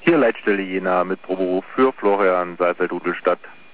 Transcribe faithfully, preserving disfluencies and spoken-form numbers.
Hier Leitstelle Jena mit Proberuf für Florian Saalfeld-Dudelstadt.